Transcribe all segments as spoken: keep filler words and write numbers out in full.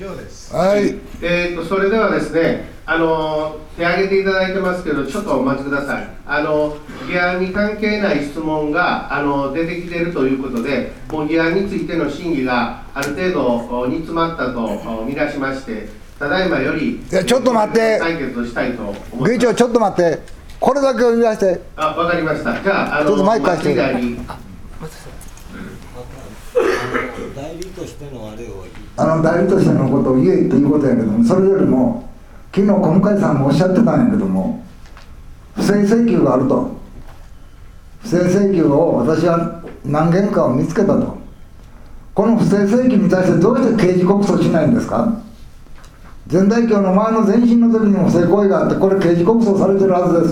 上です。 はい。 えーと、それではですね、あの手挙げていただいてますけど、ちょっとお待ちください。あの議案に関係ない質問があの出てきているということで、もう議案についての審議がある程度煮詰まったと見なしまして、ただいまよりいやちょっと待って採決をしたいと思います。 議長、ちょっと待って、これだけを言わせて。 あ、わかりました。じゃあ、あのちょっとマイク貸して間違いに代理としてのあれをあの代理としてのことを言えっていうことやけども、それよりも昨日小向さんもおっしゃってたんやけども、不正請求があると。不正請求を私は何件かを見つけたと。この不正請求に対してどうして刑事告訴しないんですか。前代表の前の前審の時にも不正行為があって、これ刑事告訴されてるはずです。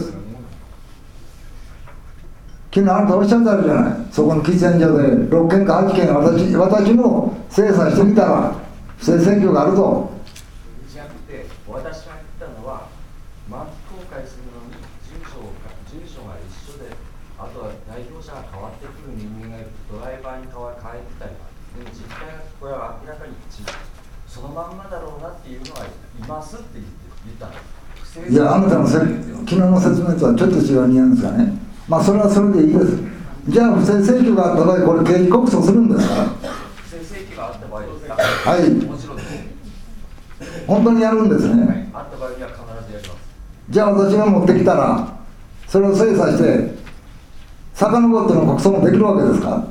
昨日あなたおっしゃったじゃない、そこの喫煙所でろっけんかはちけん私、私も精査してみたら不正請求があると。 じゃなくて、私が言ったのは、満期公開するのに住所が住所が一緒で、あとは代表者が変わってくる人間がいると、ドライバーに変わ変えてたり、で実態がこれは明らかにそのまんまだろうなっていうのがいますって言って言ったんです。 いや、あなたのせ昨日の説明とはちょっと違うニュアンスがね、まあそれはそれでいいです。じゃあ不正請求があった場合、これ刑事告訴するんですか。 不正請求があった場合ですか。 はい、 もちろんです。 本当にやるんですね、はい、 あった場合には必ずやります。じゃあ私が持ってきたらそれを精査して遡っての告訴もできるわけですか。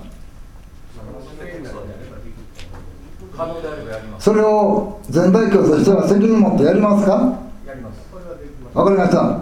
可能であればやります。 それを前代表としては責任持ってやりますか。 やります。 わかりました。